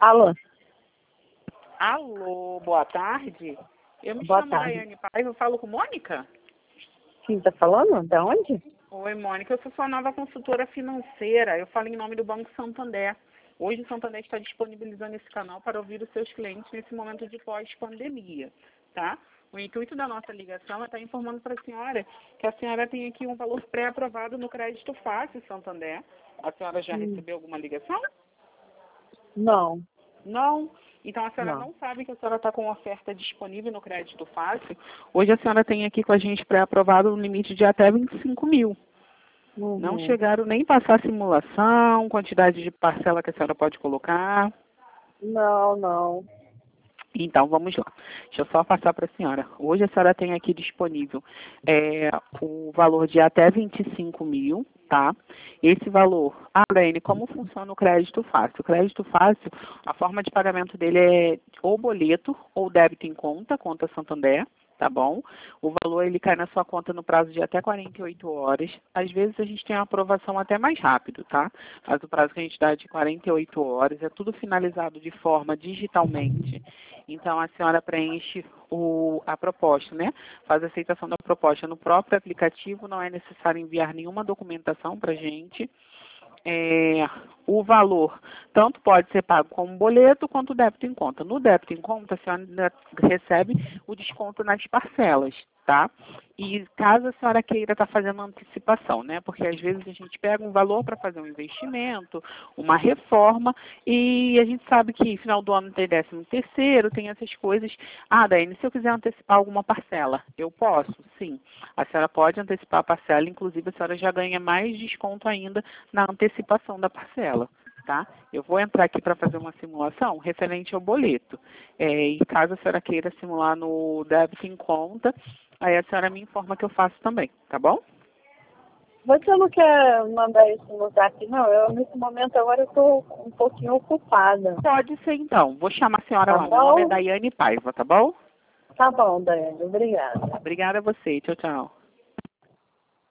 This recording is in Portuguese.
Alô? Alô, boa tarde. Eu me Boa chamo tarde. Daiane Paiva, eu falo com Mônica? Quem tá falando? Da onde? Oi, Mônica, eu sou sua nova consultora financeira. Eu falo em nome do Banco Santander. Hoje o Santander está disponibilizando esse canal para ouvir os seus clientes nesse momento de pós-pandemia, tá? O intuito da nossa ligação é estar informando para a senhora que a senhora tem aqui um valor pré-aprovado no crédito fácil Santander. A senhora já recebeu alguma ligação? Não, Não? Então a senhora não. não sabe que a senhora está com oferta disponível no crédito fácil. Hoje a senhora tem aqui com a gente pré-aprovado um limite de até 25 mil. Não Uhum. chegaram nem passar a simulação, quantidade de parcela que a senhora pode colocar. Não, não. Então, vamos lá. Deixa eu só passar para a senhora. Hoje a senhora tem aqui disponível o valor de até 25 mil, tá? Esse valor, Daiane, como funciona o crédito fácil? O crédito fácil, a forma de pagamento dele é ou boleto ou débito em conta, conta Santander, tá bom? O valor ele cai na sua conta no prazo de até 48 horas. Às vezes a gente tem uma aprovação até mais rápido, tá? Mas o prazo que a gente dá é de 48 horas, é tudo finalizado de forma digitalmente. Então a senhora preenche a proposta, né? Faz a aceitação da proposta no próprio aplicativo, não é necessário enviar nenhuma documentação para a gente. O valor tanto pode ser pago como boleto quanto débito em conta. No débito em conta, a senhora ainda recebe o desconto nas parcelas, tá? E caso a senhora queira estar fazendo antecipação, né? Porque às vezes a gente pega um valor para fazer um investimento, uma reforma, e a gente sabe que final do ano tem 13º, tem essas coisas. Daiane, se eu quiser antecipar alguma parcela, eu posso? Sim. A senhora pode antecipar a parcela, inclusive a senhora já ganha mais desconto ainda na antecipação da parcela, tá? Eu vou entrar aqui para fazer uma simulação referente ao boleto. E caso a senhora queira simular no débito em conta, aí a senhora me informa que eu faço também, tá bom? Você não quer mandar isso no zap, não? Nesse momento, agora, eu estou um pouquinho ocupada. Pode ser então. Vou chamar a senhora Tá lá. Meu nome é bom? Daiane Paiva, tá bom? Tá bom, Daiane. Obrigada. Obrigada a você. Tchau, tchau.